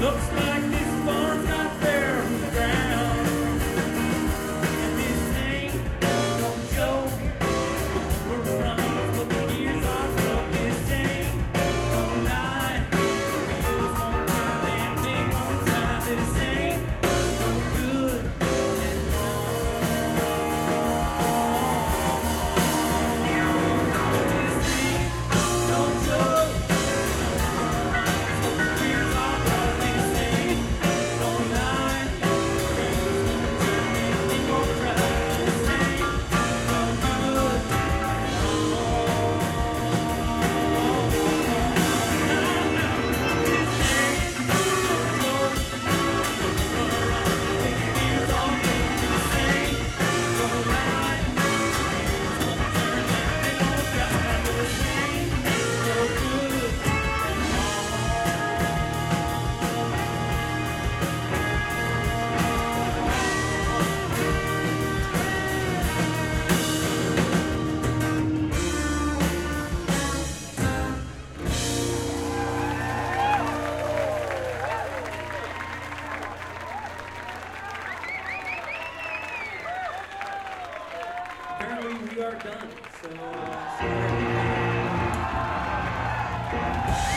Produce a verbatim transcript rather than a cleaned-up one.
Looks like this fun's not fair from the ground. And this ain't no joke. We're running, but the gears are broke. This ain't no lie. Wheels won't turn and they won't drive. This ain't no good at all. This ain't no joke. The gears are broke. This ain't no lie. Wheels won't turn and they won't drive. This ain't no good. Apparently we are done, so uh, see you later.